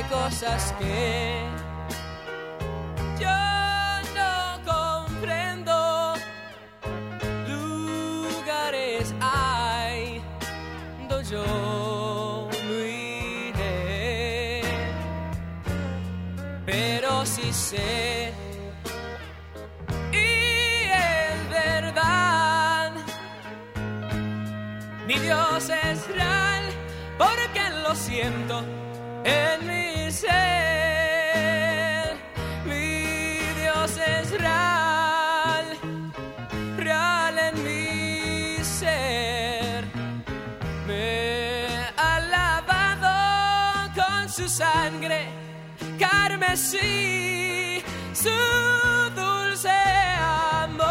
cosas que yo no comprendo, lugares hay donde yo no iré, pero sí sé, y es verdad, mi Dios es real, porque lo siento en mi ser. Mi Dios es real, real en mi ser. Me ha lavado con su sangre carmesí, su dulce amor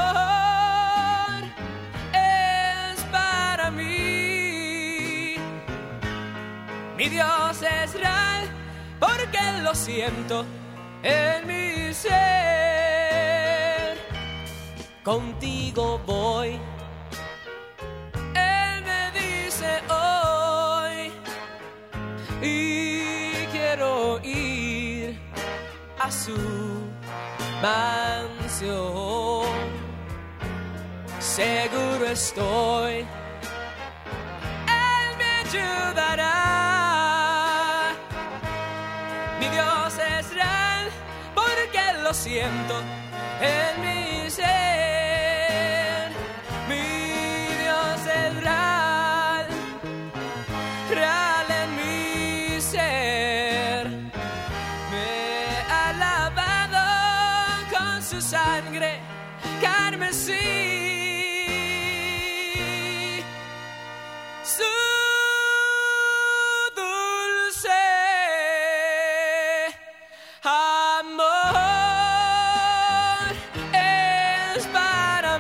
es para mí. Mi Dios es real, porque lo siento en mi ser. Contigo voy, Él me dice hoy, y quiero ir a su mansión. Seguro estoy, Él me ayudará. Mi Dios es real, porque lo siento en mi ser. Mi Dios es real, real en mi ser. Me ha lavado con su sangre carmesí, su amor es para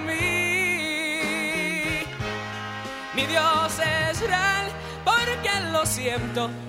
mí. Mi Dios es real, porque lo siento